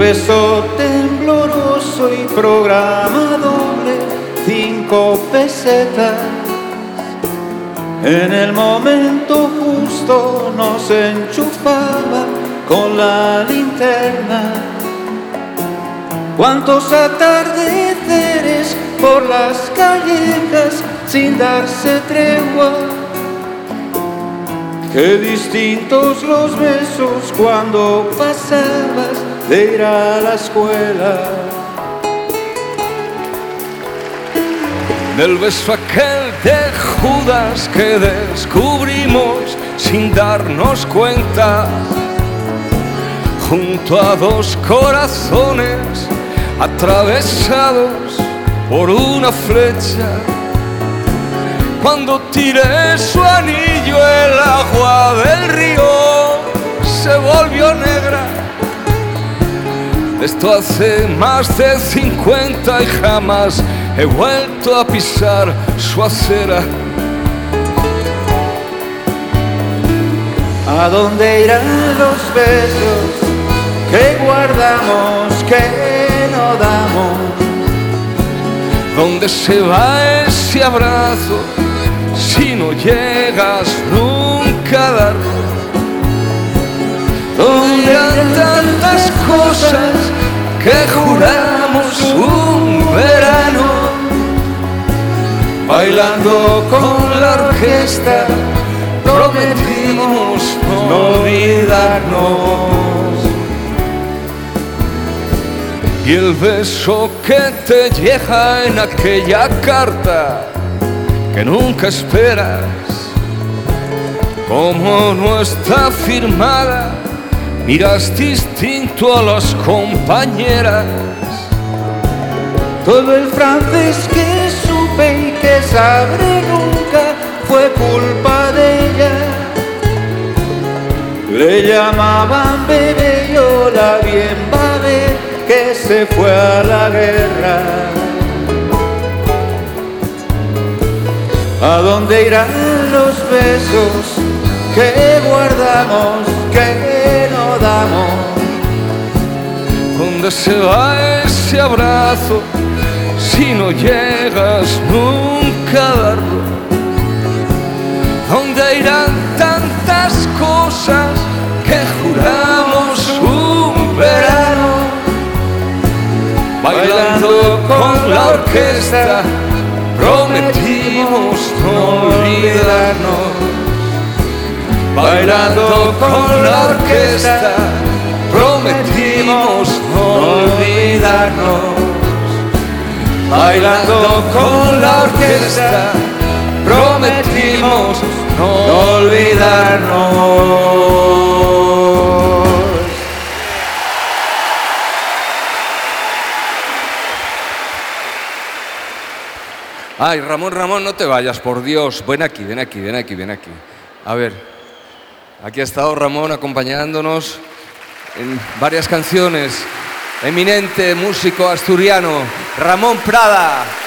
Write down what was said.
beso tembloroso y programa doble, 5 pesetas. En el momento justo nos enchufaba con la linterna. Cuántos atardeceres por las callejas sin darse tregua. Qué distintos los besos cuando pasabas de ir a la escuela. Del beso aquel de Judas que descubrimos sin darnos cuenta, junto a 2 corazones atravesados por una flecha. Cuando tiré su anillo el agua del río se volvió negra. Esto hace más de 50 y jamás he vuelto a pisar su acera. ¿A dónde irán los besos que guardamos, que no damos? ¿Dónde se va ese abrazo si no llegas nunca a darlo? ¿Dónde irán tantas cosas que juramos un verano? Bailando con la orquesta prometimos no olvidarnos. Y el beso que te llega en aquella carta que nunca esperas, como no está firmada, miras distinto a las compañeras. Todo el francés que supe y que sabré nunca fue culpa de ella. Le llamaban bebé, yo la bien babé, que se fue a la guerra. ¿A dónde irán los besos que guardamos, que no damos? ¿Dónde se va ese abrazo si no llegas nunca a darlo? ¿Dónde irán tantas cosas que juramos un verano? Bailando con la orquesta prometimos no olvidarnos. Bailando con la orquesta prometimos no olvidarnos. Bailando con la orquesta prometimos no olvidarnos. Ay, Ramón, no te vayas, por Dios. Ven aquí. A ver, aquí ha estado Ramón acompañándonos en varias canciones. Eminente músico asturiano, Ramón Prada.